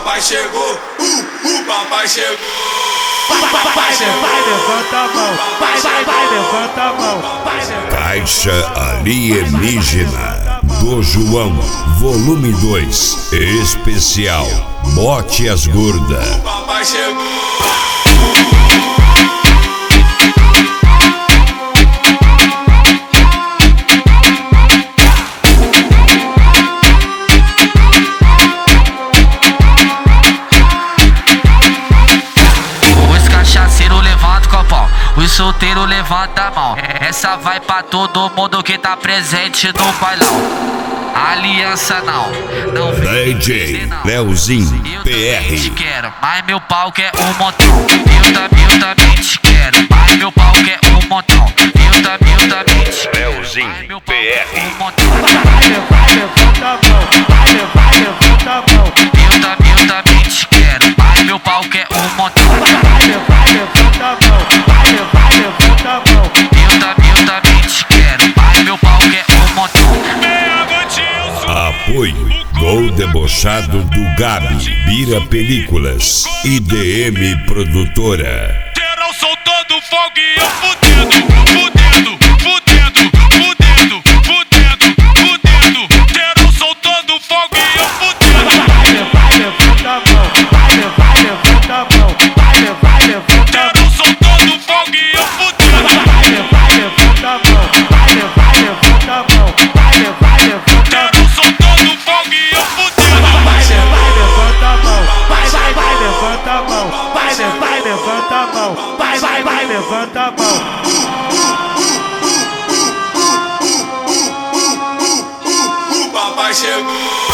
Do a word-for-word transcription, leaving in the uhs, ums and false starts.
papai chegou, uh, o papai chegou. Vai, vai, vai, levanta a mão. Vai, vai, vai, levanta a mão. Caixa Alienígena do João, volume dois, especial Bote as Gordas. O papai chegou. Os solteiros levanta a mão. Essa vai pra todo mundo que tá presente no bailão. Aliança não, não vem. D J Leozinho P R. Eu te quero, mas meu pau quer um montão. Eu também, eu também te quero, mas meu pau quer um montão. Eu também, eu também te quero, Leozinho P R. Um montão. Vai, levanta a mão. Vai, vai, levanta a mão. Eu também, eu também te quero, mas meu pau quer um montão. Vai, vai, levanta a mão. Vai, vai, levanta a mão. Eu também, eu também te quero, mas meu pau quer um montão. Apoio Gol Debochado do Gabi, Bira Películas e D M Produtora. Geral soltando fogo e eu fudendo, fudendo, fudendo, fudendo, fudendo, fudendo. Geral soltando fogo e eu fudendo. Vai, vai, levanta a mão. Vai, vai, levanta a mão. Vai, vai, levanta a mão. Geral soltando fogo e eu fudendo. Vai, vai, levanta a mão. Vai, vai, levanta a mão. Vai, vai, levanta a mão. Geral soltando fogo e eu fudendo. Vai, vai, levanta a mão. Vai, vai, vai, levanta a mão. Vai, vai, levanta a mão. Vai, vai, vai, levanta a mão. O papai chegou.